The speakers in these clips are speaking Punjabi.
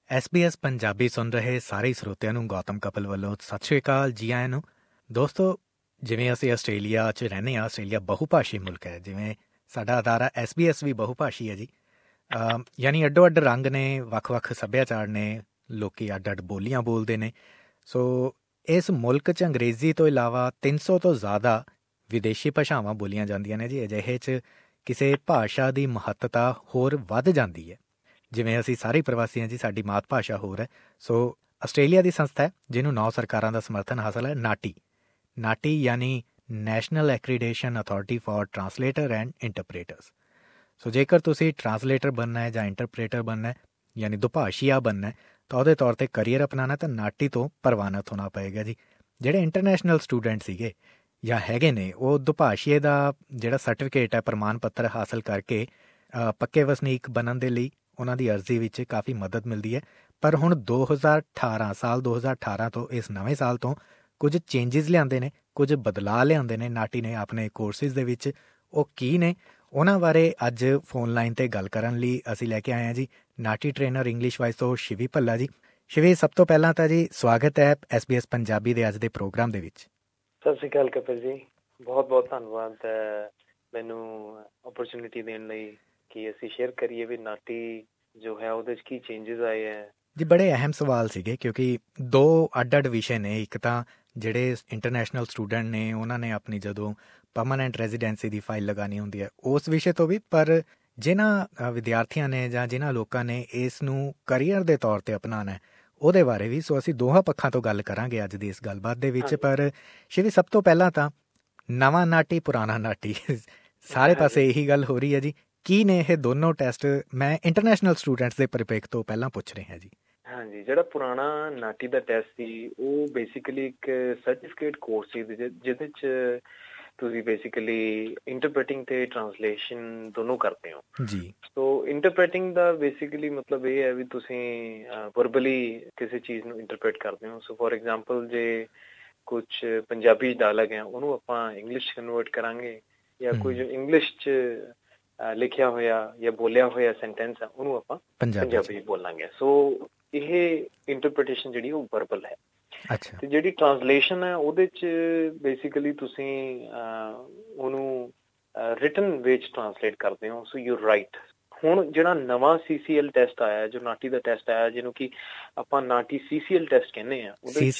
SBS ਪੰਜਾਬੀ ਸੁਣ ਰਹੇ ਸਾਰੇ ਸਰੋਤਿਆਂ ਨੂੰ ਗੌਤਮ ਕਪਲ ਵੱਲੋਂ ਸਤਿ ਸ਼੍ਰੀ ਅਕਾਲ, ਜੀ ਆਇਆਂ ਨੂੰ। ਦੋਸਤੋ, ਜਿਵੇਂ ਅਸੀਂ ਆਸਟ੍ਰੇਲੀਆ 'ਚ ਰਹਿੰਦੇ ਹਾਂ, ਆਸਟ੍ਰੇਲੀਆ ਬਹੁਭਾਸ਼ੀ ਮੁਲਕ ਹੈ। ਜਿਵੇਂ ਸਾਡਾ ਅਦਾਰਾ SBS ਵੀ ਬਹੁਭਾਸ਼ੀ ਹੈ ਜੀ। ਯਾਨੀ ਅੱਡੋ ਅੱਡ ਰੰਗ ਨੇ, ਵੱਖ-ਵੱਖ ਸੱਭਿਆਚਾਰ ਨੇ, ਲੋਕੀ ਅੱਡ-ਅੱਡ ਬੋਲੀਆਂ ਬੋਲਦੇ ਨੇ। ਸੋ ਇਸ ਮੁਲਕ 'ਚ ਅੰਗਰੇਜ਼ੀ ਤੋਂ ਇਲਾਵਾ 300 ਤੋਂ ਜ਼ਿਆਦਾ ਵਿਦੇਸ਼ੀ ਭਾਸ਼ਾਵਾਂ ਬੋਲੀਆਂ ਜਾਂਦੀਆਂ ਨੇ ਜੀ। ਅਜਿਹੇ 'ਚ ਕਿਸੇ ਭਾਸ਼ਾ ਦੀ ਮਹੱਤਤਾ ਹੋਰ ਵੱਧ ਜਾਂਦੀ ਹੈ। ਜਿਵੇਂ ਅਸੀਂ ਸਾਰੇ ਪ੍ਰਵਾਸੀ ਹਾਂ ਜੀ, ਸਾਡੀ ਮਾਤ ਭਾਸ਼ਾ ਹੋਰ ਹੈ। ਸੋ ਆਸਟ੍ਰੇਲੀਆ ਦੀ ਸੰਸਥਾ ਹੈ ਜਿਹਨੂੰ 9 ਸਰਕਾਰਾਂ ਦਾ ਸਮਰਥਨ ਹਾਸਲ ਹੈ, ਨਾਟੀ ਯਾਨੀ national accreditation authority for translator and interpreters. So ਜੇਕਰ ਤੁਸੀਂ ਟਰਾਂਸਲੇਟਰ ਬਣਨਾ ਹੈ ਜਾਂ ਇੰਟਰਪ੍ਰੇਟਰ ਬਣਨਾ ਹੈ, ਯਾਨੀ ਦੁਭਾਸ਼ੀਆ ਬਣਨਾ ਹੈ, ਤਾਂ ਉਹਦੇ ਤੌਰ 'ਤੇ ਕਰੀਅਰ ਅਪਣਾਉਣਾ ਤਾਂ ਨਾਟੀ ਤੋਂ ਪ੍ਰਵਾਨਿਤ ਹੋਣਾ ਪਏਗਾ ਜੀ। ਜਿਹੜੇ ਇੰਟਰਨੈਸ਼ਨਲ ਸਟੂਡੈਂਟ ਸੀਗੇ ਜਾਂ ਹੈਗੇ ਨੇ, ਉਹ ਦੁਭਾਸ਼ੀਏ ਦਾ ਜਿਹੜਾ ਸਰਟੀਫਿਕੇਟ ਹੈ, ਪ੍ਰਮਾਣ ਪੱਤਰ ਹਾਸਲ ਕਰਕੇ ਪੱਕੇ ਵਸਨੀਕ ਬਣਨ ਦੇ ਲਈ ਉਹਨਾਂ ਦੀ ਅਰਜ਼ੀ ਵਿੱਚ ਕਾਫੀ ਮਦਦ ਮਿਲਦੀ ਹੈ। ਪਰ ਹੁਣ 2018 ਤੋਂ ਇਸ ਨਵੇਂ ਸਾਲ ਤੋਂ ਕੁਝ ਚੇਂਜਿਸ ਲਿਆਂਦੇ ਨੇ, ਕੁਝ ਬਦਲਾਅ ਲਿਆਂਦੇ ਨੇ ਨਾਟੀ ਨੇ ਆਪਣੇ ਕੋਰਸਿਸ ਦੇ ਵਿੱਚ। ਉਹ ਕੀ ਨੇ, ਉਹਨਾਂ ਬਾਰੇ ਅੱਜ ਫੋਨ ਲਾਈਨ 'ਤੇ ਗੱਲ ਕਰਨ ਲਈ ਅਸੀਂ ਲੈ ਕੇ ਆਏ ਹਾਂ ਜੀ ਨਾਟੀ ਟ੍ਰੇਨਰ ਇੰਗਲਿਸ਼ ਵਾਈਸ ਤੋਂ ਸ਼ਿਵੀ ਭੱਲਾ ਜੀ। ਸ਼ਿਵੀ, ਸਭ ਤੋਂ ਪਹਿਲਾਂ ਤਾਂ ਜੀ ਸਵਾਗਤ ਹੈ SBS ਪੰਜਾਬੀ ਦੇ ਅੱਜ ਦੇ ਪ੍ਰੋਗਰਾਮ ਦੇ ਵਿੱਚ। ਸਤਿ ਸ਼੍ਰੀ ਅਕਾਲ ਕਪਿਲ ਜੀ, ਬਹੁਤ ਬਹੁਤ ਧੰਨਵਾਦ ਮੈਨੂੰ ਓਪਰਚੁਨਿਟੀ ਦੇਣ ਲਈ ਕਿ ਅਸੀਂ ਸ਼ੇਅਰ ਕਰੀਏ ਵੀ ਨਾਟੀ ਜੋ ਹੈ ਉਹਦੇ 'ਚ ਕੀ ਚੇਂਜਸ ਆਏ ਹੈ ਜੀ। ਬੜੇ ਅਹਿਮ ਸਵਾਲ ਸੀਗੇ ਕਿਉਂਕਿ ਦੋ ਅੱਡ-ਅੱਡ ਵਿਸ਼ੇ ਨੇ। ਇੱਕ ਤਾਂ ਜਿਹੜੇ ਇੰਟਰਨੈਸ਼ਨਲ ਸਟੂਡੈਂਟ ਨੇ ਉਹਨਾਂ ਨੇ ਆਪਣੀ ਜਦੋਂ ਪਰਮਾਨੈਂਟ ਰੈਜ਼ੀਡੈਂਸੀ ਦੀ ਫਾਈਲ ਲਗਾਉਣੀ ਹੁੰਦੀ ਹੈ ਉਸ ਵਿਸ਼ੇ ਤੋਂ ਵੀ, ਪਰ ਜਿਨ੍ਹਾਂ ਵਿਦਿਆਰਥੀਆਂ ਨੇ ਜਾਂ ਜਿਨ੍ਹਾਂ ਲੋਕਾਂ ਨੇ ਇਸ ਨੂੰ ਕਰੀਅਰ ਦੇ ਤੌਰ 'ਤੇ ਅਪਣਾਉਣਾ ਹੈ ਉਹਦੇ ਬਾਰੇ ਵੀ। ਸੋ ਅਸੀਂ ਦੋਹਾਂ ਪੱਖਾਂ ਤੋਂ ਗੱਲ ਕਰਾਂਗੇ ਅੱਜ ਦੀ ਇਸ ਗੱਲਬਾਤ ਦੇ ਵਿੱਚ। ਪਰ ਸ਼ਿਵੀ, ਸਭ ਤੋਂ ਪਹਿਲਾਂ ਤਾਂ ਨਵਾਂ ਨਾਟੀ ਪੁਰਾਣਾ ਨਾਟੀ ਸਾਰੇ ਪਾਸੇ ਇਹੀ ਗੱਲ ਹੋ ਰਹੀ ਹੈ ਜੀ। ਕੀ ਨੇ ਇਹ ਦੋਨੋਂ ਟੈਸਟ? ਮੈਂ ਇੰਟਰਨੈਸ਼ਨਲ ਸਟੂਡੈਂਟਸ ਦੇ ਪਰਿਪੇਖ ਤੋਂ ਪਹਿਲਾਂ ਪੁੱਛ ਰਿਹਾ ਜੀ। ਹਾਂਜੀ, ਜਿਹੜਾ ਪੁਰਾਣਾ ਨਾਟੀ ਦਾ ਟੈਸਟ ਸੀ ਉਹ ਬੇਸਿਕਲੀ ਇੱਕ ਸਰਟੀਫਿਕੇਟ ਕੋਰਸ ਸੀ ਜਿਹਦੇ 'ਚ ਤੁਸੀਂ ਬੇਸਿਕਲੀ ਇੰਟਰਪ੍ਰੀਟਿੰਗ ਤੇ ਟਰਾਂਸਲੇਸ਼ਨ ਦੋਨੋਂ ਕਰਦੇ ਹੋ ਜੀ। ਸੋ ਇੰਟਰਪ੍ਰੀਟਿੰਗ ਦਾ ਬੇਸਿਕਲੀ ਮਤਲਬ ਇਹ ਹੈ ਵੀ ਤੁਸੀਂ ਵਰਬਲੀ ਕਿਸੇ ਚੀਜ਼ ਨੂੰ ਇੰਟਰਪ੍ਰੀਟ ਕਰਦੇ ਹੋ। ਸੋ ਫੋਰ ਐਗਜ਼ਾਮਪਲ, ਜੇ ਕੁਛ ਪੰਜਾਬੀ ਡਾਇਲੌਗ ਹੈ ਉਹਨੂੰ ਆਪਾਂ ਇੰਗਲਿਸ਼ ਕਨਵਰਟ ਕਰਾਂਗੇ, ਜਾਂ ਕੋਈ ਜੋ ਇੰਗਲਿਸ਼ 'ਚ ਲਿਖਿਆ ਹੋਇਆ ਜਾਂ ਬੋਲਿਆ ਹੋਇਆ ਸੈਂਟੈਂਸ ਹੈ ਉਹਨੂੰ ਆਪਾਂ ਪੰਜਾਬੀ ਬੋਲਾਂਗੇ। ਸੋ ਇਹ ਇੰਟਰਪ੍ਰੀਟੇਸ਼ਨ ਜਿਹੜੀ ਉਹ ਵਰਬਲ ਹੈ। ਤੇ ਜਿਹੜੀ ਟਰਾਂਸਲੇਸ਼ਨ ਹੈ ਉਹਦੇ 'ਚ ਬੇਸਿਕਲੀ ਤੁਸੀਂ ਉਹਨੂੰ ਰਿਟਨ ਵਿੱਚ ਟਰਾਂਸਲੇਟ ਕਰਦੇ ਹੋ। So you write. ਹੁਣ ਜਿਹੜਾ ਨਵਾਂ CCL ਟੈਸਟ ਆਇਆ, ਜੋ ਨਾਟੀ ਦਾ ਟੈਸਟ ਆਇਆ, ਜਿਹਨੂੰ ਕਿ ਆਪਾਂ ਨਾਟੀ CCL ਟੈਸਟ ਕਹਿੰਦੇ ਆ, ਉਹਦੇ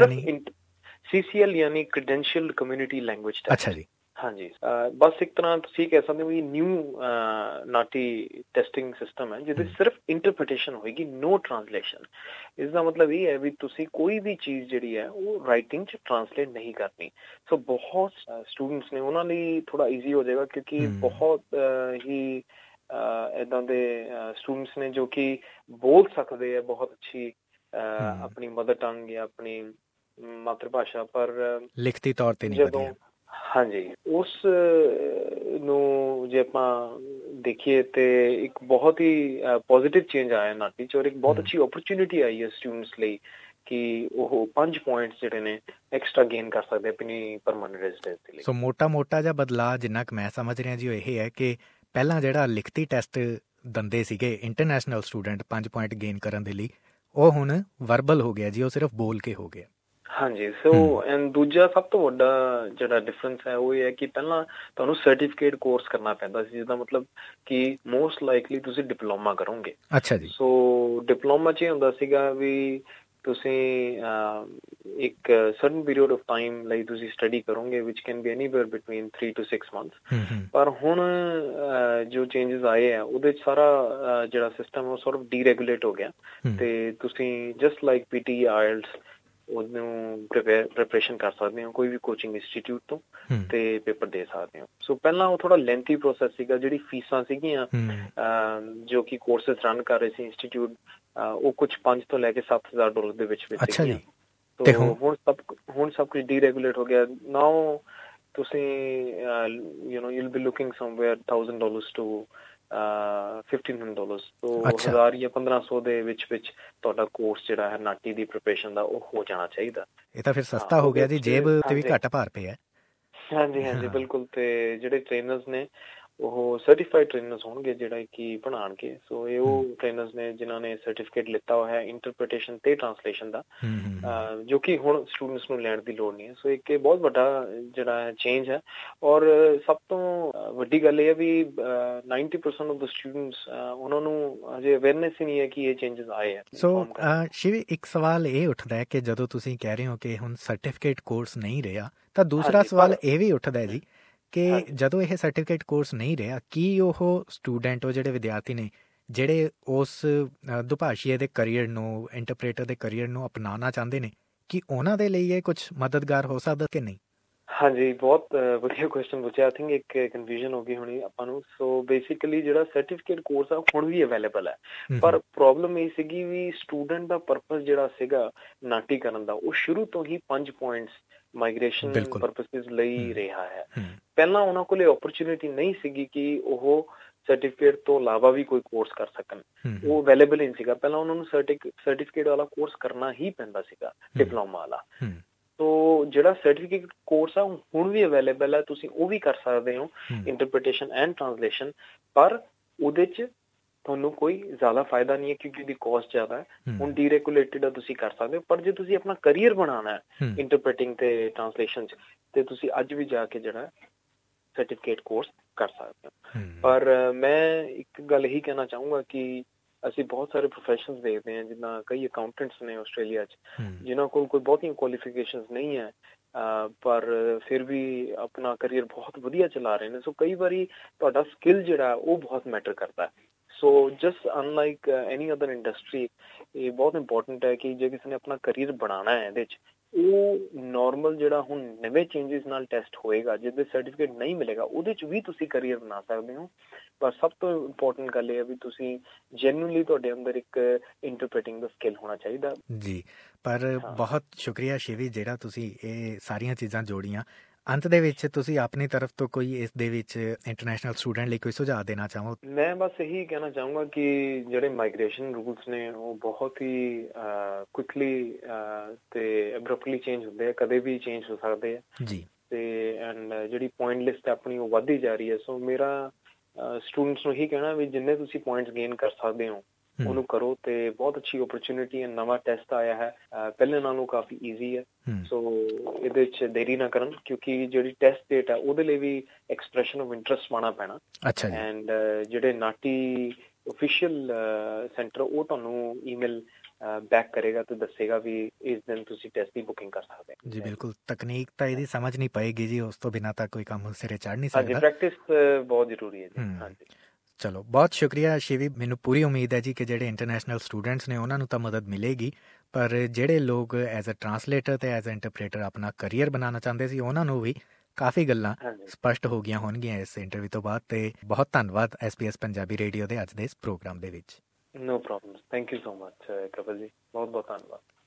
CCL ਯਾਨੀ ਕ੍ਰੈਡੈਂਸ਼ੀਅਲ ਕਮਿਊਨਿਟੀ ਲੈਂਗੁਏਜ ਟੈਸਟ। ਅੱਛਾ ਜੀ। ਹਾਂਜੀ, ਬਸ ਇੱਕ ਤਰ੍ਹਾਂ ਤੁਸੀਂ ਕਹਿ ਸਕਦੇ ਹੋ ਵੀ ਨਿਊ ਨਾਟੀ ਟੈਸਟਿੰਗ ਸਿਸਟਮ ਹੈ ਜਿਹਦੇ ਸਿਰਫ ਇੰਟਰਪ੍ਰੀਟੇਸ਼ਨ ਹੋਏਗੀ, ਨੋ ਟਰਾਂਸਲੇਸ਼ਨ। ਇਸ ਦਾ ਮਤਲਬ ਇਹ ਹੈ ਵੀ ਤੁਸੀਂ ਕੋਈ ਵੀ ਚੀਜ਼ ਜਿਹੜੀ ਹੈ ਉਹ ਰਾਈਟਿੰਗ 'ਚ ਟਰਾਂਸਲੇਟ ਨਹੀਂ ਕਰਨੀ। ਸੋ ਬਹੁਤ ਸਟੂਡੈਂਟਸ ਨੇ ਉਹਨਾਂ ਲਈ ਥੋੜਾ ਈਜ਼ੀ ਹੋ ਜਾਏਗਾ, ਕਿਉਂਕਿ ਬਹੁਤ ਹੀ ਇੱਦਾਂ ਦੇ ਸਟੂਡੈਂਟਸ ਨੇ ਜੋ ਕਿ ਬੋਲ ਸਕਦੇ ਆ ਬਹੁਤ ਅੱਛੀ ਆਪਣੀ ਮਦਰ ਟੰਗ ਜਾਂ ਆਪਣੀ ਮਾਤਰ ਭਾਸ਼ਾ, ਪਰ ਲਿਖਤੀ ਤੌਰ ਤੇ ਨਹੀਂ ਵਧੀਆ। ਹਾਂਜੀ, ਉਸ ਨੂੰ ਜੇ ਆਪਾਂ ਦੇਖੀਏ ਤੇ ਇੱਕ ਬਹੁਤ ਹੀ ਪੋਜ਼ਿਟਿਵ ਚੇਂਜ ਆਇਆ ਨਾਟੀ 'ਚ, ਔਰ ਇੱਕ ਬਹੁਤ ਅੱਛੀ ਓਪਰਚੁਨਿਟੀ ਆਈ ਹੈ ਸਟੂਡੈਂਟਸ ਲਈ ਕਿ ਉਹ 5 ਪੁਆਇੰਟਸ ਜਿਹੜੇ ਨੇ ਐਕਸਟਰਾ ਗੇਨ ਕਰ ਸਕਦੇ ਆਪਣੀ ਪਰਮਾਨੈਂਟ ਰੈਜ਼ੀਡੈਂਸੀ ਲਈ। ਸੋ ਮੋਟਾ ਜਿਹਾ ਬਦਲਾਅ ਜਿੰਨਾ ਕੁ ਮੈਂ ਸਮਝ ਰਿਹਾ ਜੀ ਉਹ ਇਹ ਹੈ ਕਿ ਪਹਿਲਾਂ ਜਿਹੜਾ ਲਿਖਤੀ ਟੈਸਟ ਦਿੰਦੇ ਸੀਗੇ ਇੰਟਰਨੈਸ਼ਨਲ ਸਟੂਡੈਂਟ 5 ਪੁਆਇੰਟ ਗੇਨ ਕਰਨ ਦੇ ਲਈ, ਉਹ ਹੁਣ ਵਰਬਲ ਹੋ ਗਿਆ ਜੀ, ਉਹ ਸਿਰਫ ਬੋਲ ਕੇ ਹੋ ਗਿਆ। ਹਾਂਜੀ, ਸੋ ਐਂਡ ਦੂਜਾ ਸਭ ਤੋਂ ਵੱਡਾ ਜਿਹੜਾ ਡਿਫਰੈਂਸ ਹੈ ਉਹ ਇਹ ਹੈ ਕਿ ਪਹਿਲਾਂ ਤੁਹਾਨੂੰ ਸਰਟੀਫਿਕੇਟ ਕੋਰਸ ਕਰਨਾ ਪੈਂਦਾ ਸੀ, ਜਿਹਦਾ ਮਤਲਬ ਕਿ ਮੋਸਟ ਲਾਈਕਲੀ ਤੁਸੀਂ ਡਿਪਲੋਮਾ ਕਰੋਗੇ। ਅੱਛਾ ਜੀ। ਸੋ ਡਿਪਲੋਮਾ 'ਚ ਇਹ ਹੁੰਦਾ ਸੀਗਾ ਵੀ ਤੁਸੀਂ ਇੱਕ ਸਰਟਨ ਪੀਰੀਅਡ ਆਫ ਟਾਈਮ ਲਈ ਤੁਸੀਂ ਸਟੱਡੀ ਕਰੋਗੇ, ਵਿਚ can be anywhere between 3 to 6 months। ਪਰ ਹੁਣ ਜੋ ਚੇਂਜਸ ਆਏ ਆ ਉਹਦੇ 'ਚ ਸਾਰਾ ਜਿਹੜਾ ਸਿਸਟਮ ਉਹ ਸੌਰਟ ਆਫ ਡੀਰੈਗੂਲੇਟ ਹੋ ਗਿਆ, ਤੇ ਤੁਸੀਂ ਜਸਟ ਲਾਈਕ PT IELTS ਉਹਨੂੰ ਪ੍ਰੈਪਰੇਸ਼ਨ ਕਰ ਸਕਦੇ ਹੋ ਕੋਈ ਵੀ ਕੋਚਿੰਗ ਇੰਸਟੀਟਿਊਟ ਤੋਂ, ਤੇ ਪੇਪਰ ਦੇ ਸਕਦੇ ਹੋ। ਸੋ ਪਹਿਲਾਂ ਉਹ ਥੋੜਾ ਲੈਂਥੀ ਪ੍ਰੋਸੈਸ ਸੀਗਾ। ਜਿਹੜੀ ਫੀਸਾਂ ਸੀਗੀਆਂ ਜੋ ਕਿ ਕੋਰਸਿਸ ਰਨ ਕਰ ਰਹੇ ਸੀ ਇੰਸਟੀਟਿਊਟ, ਉਹ ਕੁਝ $5,000 ਤੋਂ ਲੈ ਕੇ $7,000 ਦੇ ਵਿੱਚ ਸੀਗੀਆਂ। ਤੇ ਹੁਣ ਸਭ ਕੁਝ ਡੀਰੈਗੂਲੇਟ ਹੋ ਗਿਆ। ਨਾਓ ਤੁਸੀਂ you'll be looking somewhere $1,000 to $1,500, ਤੋਂ $1,000 ਜਾਂ $1,500 ਦੇ ਵਿੱਚ ਤੁਹਾਡਾ ਕੋਰਸ ਜਿਹੜਾ ਹੈ ਨਾਟੀ ਦੀ ਪ੍ਰੀਪਰੇਸ਼ਨ ਦਾ ਉਹ ਹੋ ਜਾਣਾ ਚਾਹੀਦਾ। ਇਹ ਤਾਂ ਫਿਰ ਸਸਤਾ ਹੋ ਗਿਆ ਜੀ, ਜੇਬ ਤੇ ਵੀ ਘੱਟ ਭਾਰ ਪਿਆ। ਹਾਂਜੀ, ਬਿਲਕੁਲ। ਤੇ ਜਿਹੜੇ ਟ੍ਰੇਨਰਸ ਨੇ ਉਹ ਸਰਟੀਫਾਈਡ ਟ੍ਰੇਨਰਸ ਹੋਣਗੇ ਜਿਹੜਾ ਕਿ ਬਣਾਉਣਗੇ। ਸੋ ਇਹ ਉਹ ਟ੍ਰੇਨਰਸ ਨੇ ਜਿਨ੍ਹਾਂ ਨੇ ਸਰਟੀਫਿਕੇਟ ਲਿੱਤਾ ਹੋਇਆ ਹੈ ਇੰਟਰਪ੍ਰੀਟੇਸ਼ਨ ਤੇ ਟ੍ਰਾਂਸਲੇਸ਼ਨ ਦਾ, ਜੋ ਕਿ ਹੁਣ ਸਟੂਡੈਂਟਸ ਨੂੰ ਲੈਣ ਦੀ ਲੋੜ ਨਹੀਂ ਹੈ। ਸੋ ਇੱਕ ਇਹ ਬਹੁਤ ਵੱਡਾ ਜਿਹੜਾ ਚੇਂਜ ਹੈ। ਔਰ ਸਭ ਤੋਂ ਵੱਡੀ ਗੱਲ ਇਹ ਹੈ ਵੀ 90% ਆਫ ਦ ਸਟੂਡੈਂਟਸ ਉਹਨਾਂ ਨੂੰ ਹਜੇ ਅਵੇਅਰਨੈਸ ਹੀ ਨਹੀਂ ਹੈ ਕਿ ਇਹ ਚੇਂਜਸ ਆਏ ਹੈ। ਸੋ ਸ਼ਿਵ, ਇੱਕ ਸਵਾਲ ਇਹ ਉੱਠਦਾ ਹੈ ਕਿ ਜਦੋਂ ਤੁਸੀਂ ਕਹਿ ਰਹੇ ਹੋ ਕਿ ਹੁਣ ਸਰਟੀਫਿਕੇਟ ਕੋਰਸ ਨਹੀਂ ਰਿਹਾ, ਤਾਂ ਦੂਸਰਾ ਸਵਾਲ ਇਹ ਵੀ ਉੱਠਦਾ ਹੈ ਜੀ ਕਿ ਜਦੋਂ ਇਹ ਸਰਟੀਫਿਕੇਟ ਕੋਰਸ ਨਹੀਂ ਰਿਹਾ, ਕੀ ਉਹ ਸਟੂਡੈਂਟ, ਉਹ ਜਿਹੜੇ ਵਿਦਿਆਰਥੀ ਨੇ ਜਿਹੜੇ ਉਸ ਦੁਭਾਸ਼ੀਏ ਦੇ ਕਰੀਅਰ ਨੂੰ, ਇੰਟਰਪ੍ਰੇਟਰ ਦੇ ਕਰੀਅਰ ਨੂੰ ਅਪਣਾਉਣਾ ਚਾਹੁੰਦੇ ਨੇ, ਕਿ ਉਹਨਾਂ ਦੇ ਲਈ ਇਹ ਕੁਝ ਮਦਦਗਾਰ ਹੋ ਸਕਦਾ ਕਿ ਨਹੀਂ? ਹਾਂਜੀ, ਬਹੁਤ ਵਧੀਆ ਕੁਐਸਚਨ ਪੁੱਛਿਆ। ਆਈ ਥਿੰਕ ਇੱਕ ਕਨਫਿਊਜ਼ਨ ਹੋ ਗਈ ਹੋਣੀ ਆਪਾਂ ਨੂੰ। ਸੋ ਬੇਸਿਕਲੀ ਜਿਹੜਾ ਸਰਟੀਫਿਕੇਟ ਕੋਰਸ ਆ ਹੁਣ ਵੀ ਅਵੇਲੇਬਲ ਹੈ, ਪਰ ਪ੍ਰੋਬਲਮ ਇਹ ਸੀਗੀ ਵੀ ਸਟੂਡੈਂਟ ਦਾ ਪਰਪਸ ਜਿਹੜਾ ਸੀਗਾ ਨਾਟੀ ਕਰਨ ਦਾ, ਉਹ ਸ਼ੁਰੂ ਤੋਂ ਹੀ 5 ਪੁਆਇੰਟਸ ਮਾਈਗ੍ਰੇਸ਼ਨ ਪਰਪਸਿਸ ਲਈ ਰਿਹਾ ਹੈ। ਪਹਿਲਾਂ ਉਹਨਾਂ ਕੋਲੇ ਓਪਰਚੁਨਿਟੀ ਨਹੀਂ ਸੀਗੀ ਕਿ ਉਹ ਸਰਟੀਫਿਕੇਟ ਤੋਂ ਇਲਾਵਾ ਵੀ ਕੋਈ ਕੋਰਸ ਕਰ ਸਕਣ, ਉਹ ਅਵੇਲੇਬਲ ਹੀ ਸੀਗਾ। ਪਹਿਲਾਂ ਉਹਨਾਂ ਨੂੰ ਸਰਟੀਫਿਕੇਟ ਵਾਲਾ ਕੋਰਸ ਕਰਨਾ ਹੀ ਪੈਂਦਾ ਸੀਗਾ, ਡਿਪਲੋਮਾ ਵਾਲਾ। ਸੋ ਜਿਹੜਾ ਸਰਟੀਫਿਕੇਟ ਕੋਰਸ ਆ ਹੁਣ ਵੀ ਅਵੇਲੇਬਲ ਹੈ, ਤੁਸੀਂ ਉਹ ਵੀ ਕਰ ਸਕਦੇ ਹੋ, ਇੰਟਰਪ੍ਰੀਟੇਸ਼ਨ ਐਂਡ ਟ੍ਰਾਂਸਲੇਸ਼ਨ। ਪਰ ਉਹਦੇ 'ਚ ਤੁਹਾਨੂੰ ਕੋਈ ਜ਼ਿਆਦਾ ਫਾਇਦਾ ਨਹੀਂ ਹੈ ਕਿਉਂਕਿ ਉਹਦੀ ਕੋਸਟ ਜ਼ਿਆਦਾ ਹੈ। ਹੁਣ ਡੀਰੈਗੂਲੇਟਿਡ ਆ, ਤੁਸੀਂ ਕਰ ਸਕਦੇ ਹੋ। ਪਰ ਜੇ ਤੁਸੀਂ ਆਪਣਾ ਕਰੀਅਰ ਬਣਾਉਣਾ ਹੈ ਇੰਟਰਪ੍ਰੀਟਿੰਗ ਤੇ ਟ੍ਰਾਂਸਲੇਸ਼ਨ 'ਚ, ਤੇ ਤੁਸੀਂ ਅੱਜ ਵੀ ਜਾ ਕੇ ਜਿਹੜਾ ਸਰਟੀਫਿਕੇਟ ਕੋਰਸ ਕਰ ਸਕਦੇ ਹੋ। ਪਰ ਮੈਂ ਇੱਕ ਗੱਲ ਇਹੀ ਕਹਿਣਾ ਚਾਹੂੰਗਾ ਕਿ ਅਸੀਂ ਬਹੁਤ ਸਾਰੇ ਪ੍ਰੋਫੈਸ਼ਨਸ ਦੇਖਦੇ ਹਾਂ, ਜਿੱਦਾਂ ਕਈ ਅਕਾਊਂਟੈਂਟਸ ਨੇ ਆਸਟ੍ਰੇਲੀਆ 'ਚ ਜਿਨ੍ਹਾਂ ਕੋਲ ਕੋਈ ਬਹੁਤੀਆਂ ਕੁਆਲੀਫਿਕੇਸ਼ਨਸ ਨਹੀਂ ਹੈ, ਪਰ ਫਿਰ ਵੀ ਆਪਣਾ ਕਰੀਅਰ ਬਹੁਤ ਵਧੀਆ ਚਲਾ ਰਹੇ ਨੇ। ਸੋ ਕਈ ਵਾਰੀ ਤੁਹਾਡਾ ਸਕਿੱਲ ਜਿਹੜਾ ਉਹ ਬਹੁਤ ਮੈਟਰ ਕਰਦਾ ਹੈ। So just unlike any other industry, ਇਹ ਬਹੁਤ ਇੰਪੋਰਟੈਂਟ ਹੈ ਕਿ ਜੇ ਕਿਸੇ ਨੇ ਆਪਣਾ ਕਰੀਅਰ ਬਣਾਉਣਾ ਹੈ ਇਹਦੇ 'ਚ, ਉਹ ਨੋਰਮਲ ਜਿਹੜਾ ਹੁਣ ਨਵੇਂ ਚੇਂਜਸ ਨਾਲ ਟੈਸਟ ਹੋਏਗਾ, ਜਿਹਦੇ ਸਰਟੀਫਿਕੇਟ ਨਹੀਂ ਮਿਲੇਗਾ, ਉਹਦੇ 'ਚ ਵੀ ਤੁਸੀਂ ਕਰੀਅਰ ਬਣਾ ਸਕਦੇ ਹੋ। ਪਰ ਸਭ ਤੋਂ ਇੰਪੋਰਟੈਂਟ ਗੱਲ ਇਹ ਹੈ ਵੀ ਤੁਸੀਂ ਜੈਨੂਇਨਲੀ ਤੁਹਾਡੇ ਅੰਦਰ ਇੱਕ ਇੰਟਰਪ੍ਰੀਟਿੰਗ ਦਾ ਸਕਿੱਲ ਹੋਣਾ ਚਾਹੀਦਾ ਜੀ। ਪਰ ਬਹੁਤ ਸ਼ੁਕਰੀਆ ਸ਼ਿਵੀ, ਜਿਹੜਾ ਤੁਸੀਂ ਇਹ ਸਾਰੀਆਂ ਚੀਜ਼ਾਂ ਜੋੜੀਆਂ। ਅੰਤ ਦੇ ਵਿੱਚ ਤੁਸੀਂ ਆਪਣੀ ਤਰਫ ਤੋਂ ਕੋਈ ਇਸ ਦੇ ਵਿੱਚ ਇੰਟਰਨੈਸ਼ਨਲ ਸਟੂਡੈਂਟ ਲਈ ਕੋਈ ਸੁਝਾਅ ਦੇਣਾ ਚਾਹੋ? ਮੈਂ ਬਸ ਇਹੀ ਕਹਿਣਾ ਚਾਹੂੰਗਾ ਕਿ ਜਿਹੜੇ ਮਾਈਗ੍ਰੇਸ਼ਨ ਰੂਲਸ ਨੇ ਉਹ ਬਹੁਤ ਹੀ ਕੁਇਕਲੀ ਤੇ ਅਬਰਪਟਲੀ ਚੇਂਜ ਹੁੰਦੇ ਆ, ਕਦੇ ਵੀ ਚੇਂਜ ਹੋ ਸਕਦੇ ਆ ਜੀ। ਤੇ ਐਂਡ ਜਿਹੜੀ ਪੁਆਇੰਟ ਲਿਸਟ ਆਪਣੀ ਉਹ ਵੱਧਦੀ ਜਾ ਰਹੀ ਹੈ। ਸੋ ਮੇਰਾ ਸਟੂਡੈਂਟਸ ਨੂੰ ਇਹੀ ਕਹਿਣਾ ਵੀ ਜਿੰਨੇ ਤੁਸੀਂ ਪੁਆਇੰਟਸ ਗੇਨ ਕਰ ਸਕਦੇ ਹੋ ਉਹਨੂੰ ਕਰੋ, ਤੇ ਬਹੁਤ ਅੱਛੀ ਓਪਰਚੁਨਿਟੀ ਹੈ। ਨਵਾਂ ਟੈਸਟ ਆਇਆ ਹੈ, ਪਹਿਲੇ ਨਾਲੋਂ ਕਾਫੀ ਈਜ਼ੀ ਹੈ। ਸੋ ਇਹਦੇ 'ਚ ਦੇਰੀ ਨਾ ਕਰਨ, ਕਿਉਂਕਿ ਜਿਹੜੀ ਟੈਸਟ ਡੇਟ ਹੈ ਉਹਦੇ ਲਈ ਵੀ ਐਕਸਪ੍ਰੈਸ਼ਨ ਆਫ ਇੰਟਰਸਟ ਪਾਉਣਾ ਪੈਣਾ। ਐਂਡ ਜਿਹੜੇ ਨਾਟੀ ਓਫੀਸ਼ੀਅਲ ਸੈਂਟਰ, ਉਹ ਤੁਹਾਨੂੰ ਈਮੇਲ ਬੈਕ ਕਰੇਗਾ ਤੇ ਦੱਸੇਗਾ ਵੀ ਇਸ ਦਿਨ ਤੁਸੀਂ ਟੈਸਟ ਦੀ ਬੁਕਿੰਗ ਕਰ ਸਕਦੇ ਹੋ ਜੀ। ਬਿਲਕੁਲ, ਤਕਨੀਕ ਤਾਂ ਇਹਦੀ ਸਮਝ ਨਹੀਂ ਪਏਗੀ ਜੀ, ਉਸ ਤੋਂ ਬਿਨਾਂ ਤਾਂ ਕੋਈ ਕੰਮ ਸਿਰੇ ਚੜ੍ਹ ਨਹੀਂ ਸਕਦਾ। ਹਾਂਜੀ, ਪ੍ਰੈਕਟਿਸ ਬਹੁਤ ਜ਼ਰੂਰੀ ਹੈ ਜੀ। ਹਾਂਜੀ, ਚਲੋ ਬਹੁਤ ਸ਼ੁਕਰੀਆ ਸ਼ਿਵੀ। ਮੈਨੂੰ ਪੂਰੀ ਉਮੀਦ ਹੈ ਜੀ ਕਿ ਜਿਹੜੇ ਇੰਟਰਨੈਸ਼ਨਲ ਸਟੂਡੈਂਟਸ ਨੇ ਉਹਨਾਂ ਨੂੰ ਤਾਂ ਮਦਦ ਮਿਲੇਗੀ, ਪਰ ਜਿਹੜੇ ਲੋਕ ਐਜ਼ ਅ ਟ੍ਰਾਂਸਲੇਟਰ ਤੇ ਐਜ਼ ਅ ਇੰਟਰਪ੍ਰੇਟਰ ਆਪਣਾ ਕਰੀਅਰ ਬਣਾਉਣਾ ਚਾਹੁੰਦੇ ਸੀ, ਉਹਨਾਂ ਨੂੰ ਵੀ ਕਾਫੀ ਗੱਲਾਂ ਸਪਸ਼ਟ ਹੋ ਗਈਆਂ ਹੋਣਗੀਆਂ ਇਸ ਇੰਟਰਵਿਊ ਤੋਂ ਬਾਅਦ। ਤੇ ਬਹੁਤ ਧੰਨਵਾਦ SBS ਪੰਜਾਬੀ ਰੇਡੀਓ ਦੇ ਅੱਜ ਦੇ ਇਸ ਪ੍ਰੋਗਰਾਮ ਦੇ ਵਿੱਚ। No problem, thank you so much Kapil ji, ਬਹੁਤ ਬਹੁਤ ਧੰਨਵਾਦ।